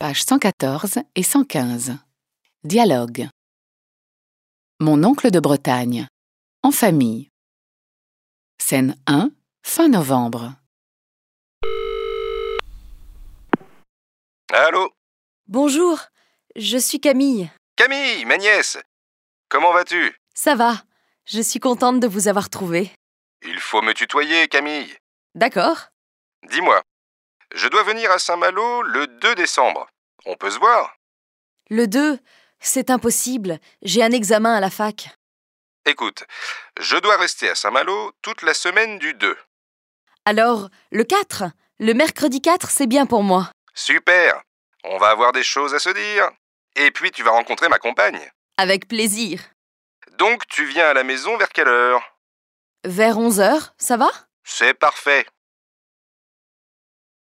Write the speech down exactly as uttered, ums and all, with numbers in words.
pages cent quatorze et cent quinze. Dialogue. Mon oncle de Bretagne. En famille. Scène un, fin novembre. Allô? Bonjour, je suis Camille. Camille, ma nièce. Comment vas-tu? Ça va, je suis contente de vous avoir trouvé. Il faut me tutoyer, Camille. D'accord. Dis-moi, je dois venir à Saint-Malo le deux décembre. On peut se voir? Le deux, c'est impossible, j'ai un examen à la fac. Écoute, je dois rester à Saint-Malo toute la semaine du deux. Alors, le quatre, le mercredi quatre, c'est bien pour moi. Super. On va avoir des choses à se dire. Et puis tu vas rencontrer ma compagne. Avec plaisir. Donc tu viens à la maison vers quelle heure? Vers onze heures, ça va? C'est parfait.